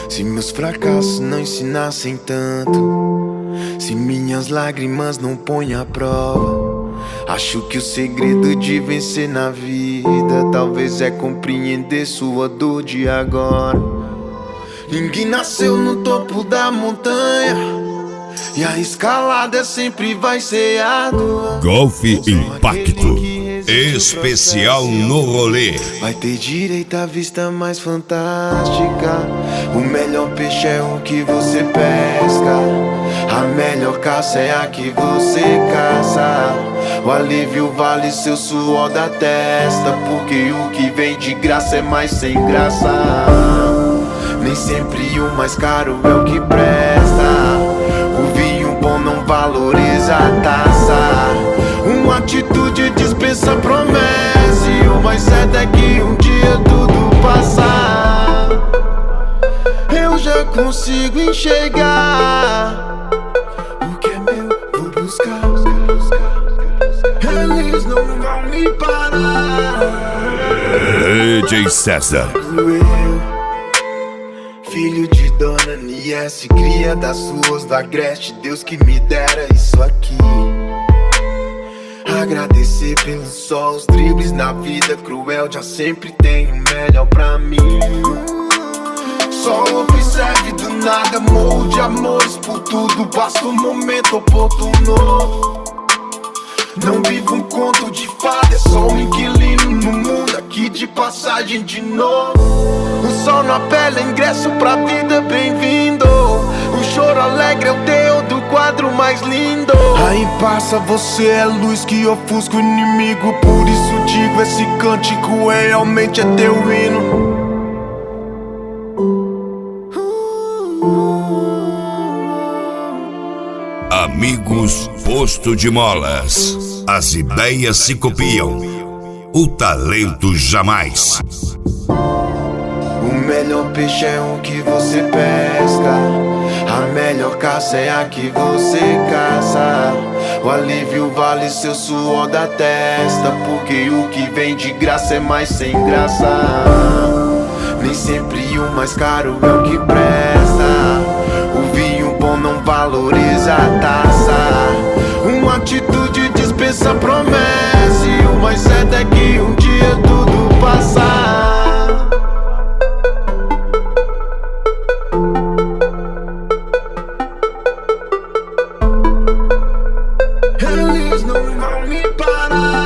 Se meus fracassos não ensinassem tanto, se minhas lágrimas não põem à prova, acho que o segredo de vencer na vida talvez é compreender sua dor de agora. Ninguém nasceu no topo da montanha e a escalada sempre vai ser árdua. Golf Impacto especial no rolê. Vai ter direito à vista mais fantástica. O melhor peixe é o que você pesca. A melhor caça é a que você caça. O alívio vale seu suor da testa, porque o que vem de graça é mais sem graça. Nem sempre o mais caro é o que presta. O vinho bom não valoriza a taça. Uma atitude dispensa promessa, e o mais certo é que um dia tudo passar. Eu já consigo enxergar o que é meu, vou buscar. Eles não vão me parar. DJ César, filho de Dona Niesse, cria das ruas do Agreste. Deus que me dera isso aqui. Agradecer pelo sol, os dribles na vida cruel. Já sempre tem o melhor pra mim. Só observe do nada, morro de amores por tudo. Basta um momento oportuno. Não vivo um conto de fada, é só um inquilino no mundo aqui de passagem de novo. O sol na pele, ingresso pra vida, bem-vindo. O choro alegre é o teu do quadro mais lindo. Aí passa, você é luz que ofusca o inimigo. Por isso digo, esse cântico realmente é teu hino. Amigos Posto de Molas. As ideias se copiam, o talento jamais. O melhor peixe é o que você pesca. A melhor caça é a que você caça. O alívio vale seu suor da testa, porque o que vem de graça é mais sem graça. Nem sempre o mais caro é o que presta. O vinho bom não valoriza a taça. Uma atitude dispensa promessa, e o mais certo é que um dia tudo passar. Eles não vão me parar.